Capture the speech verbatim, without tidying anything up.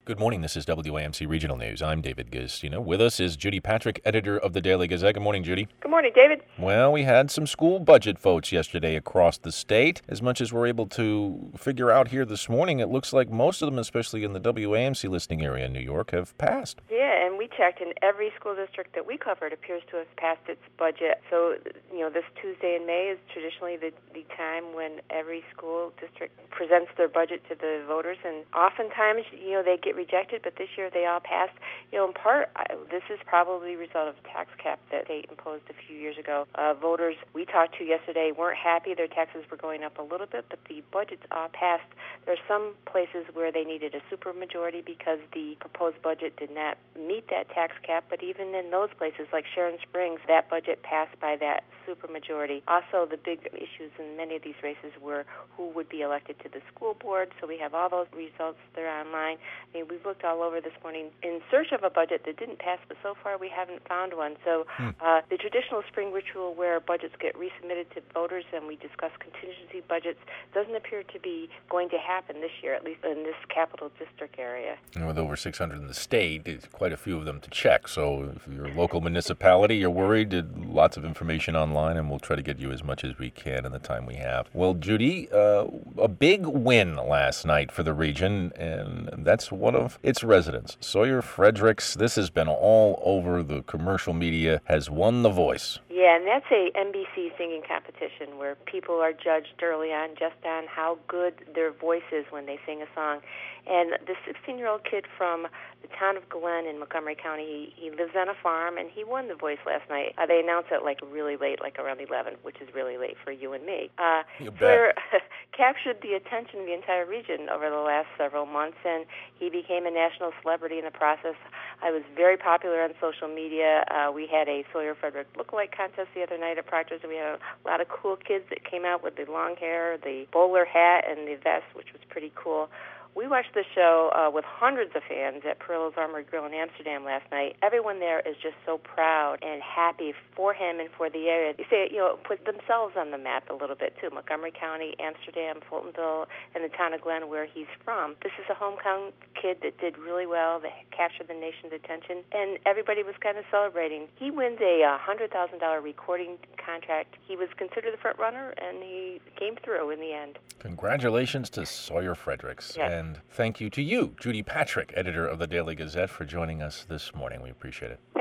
Good morning. This is W A M C Regional News. I'm David Gustino. With us is Judy Patrick, editor of the Daily Gazette. Good morning, Judy. Good morning, David. Well, we had some school budget votes yesterday across the state. As much as we're able to figure out here this morning, it looks like most of them, especially in the W A M C listening area in New York, have passed. Yeah, and we checked, and every school district that we covered appears to have passed its budget. So, you know, this Tuesday in May is traditionally the, the time when every school district presents their budget to the voters, and oftentimes, you know, they get rejected, but this year they all passed. You know, in part, I, this is probably a result of a tax cap that they imposed a few years ago. Uh, voters we talked to yesterday weren't happy. Their taxes were going up a little bit, but the budgets all passed. There are some places where they needed a supermajority because the proposed budget did not meet that tax cap, but even in those places like Sharon Springs, that budget passed by that supermajority. Also, the big issues in many of these races were who would be elected to the school board, so we have all those results there online. I mean, we've looked all over this morning in search of a budget that didn't pass, but so far we haven't found one. So hmm. uh, the traditional spring ritual where budgets get resubmitted to voters and we discuss contingency budgets doesn't appear to be going to happen this year, at least in this capital district area. And with over six hundred in the state, it's quite a few of them to check. So if you're a local municipality, you're worried, lots of information online, and we'll try to get you as much as we can in the time we have. Well, Judy, uh, a big win last night for the region, and that's one of its residents. Sawyer Fredericks, this has been all over the commercial media, has won The Voice. Yeah, and that's a N B C singing competition where people are judged early on just on how good their voice is when they sing a song. And the sixteen-year-old kid from the town of Glen in Montgomery County, he, he lives on a farm, and he won The Voice last night. Uh, they announced it like really late, like around eleven, which is really late for you and me. Uh, you bet. Sawyer captured the attention of the entire region over the last several months, and he became a national celebrity in the process. I was very popular on social media. Uh, we had a Sawyer Frederick lookalike contest the other night at Proctor's, and we had a lot of cool kids that came out with the long hair, the bowler hat, and the vest, which was pretty cool. We watched the show uh, with hundreds of fans at Perillo's Armory Grill in Amsterdam last night. Everyone there is just so proud and happy for him and for the area. They say, you know, put themselves on the map a little bit, too. Montgomery County, Amsterdam, Fultonville, and the town of Glen, where he's from. This is a hometown kid that did really well, that captured the nation's attention, and everybody was kind of celebrating. He wins a one hundred thousand dollars recording contract. He was considered the front runner, and he came through in the end. Congratulations to Sawyer Fredericks. Yes. And thank you to you, Judy Patrick, editor of the Daily Gazette, for joining us this morning. We appreciate it.